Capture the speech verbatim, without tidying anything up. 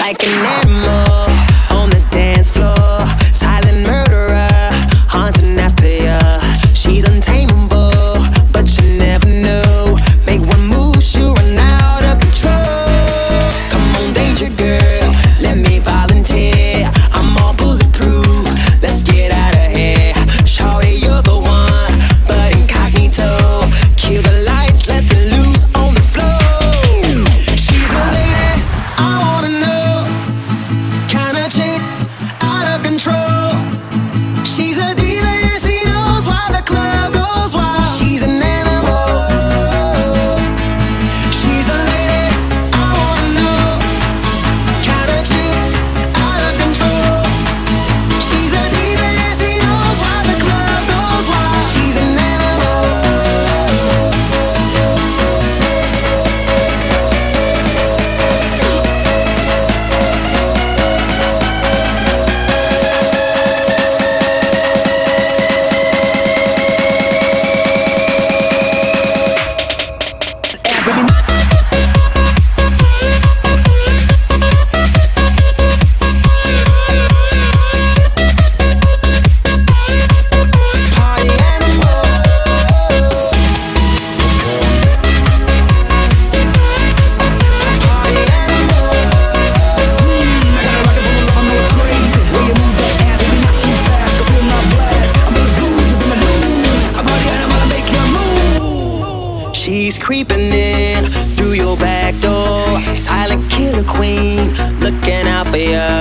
like an animal on the dance floor. Silent murderer, haunting after ya. She's untamable, but you never know. Make one move, she'll run out of control. Come on, danger girl, let me volunteer. I'm all bulletproof, let's get out of here. Shawty, you're the one, but incognito. Kill the lights, let's get loose on the floor. She's a lady, I wanna know. Kinda chick, out of control. She's a diva and she knows why the club goes wild. She's an animal. She's a lady, I wanna know. Kinda chick, out of control. She's a diva and she knows why the club goes wild. She's an animal. Party animal. Party animal. She's creeping in through your back door. Silent killer queen, looking out for ya.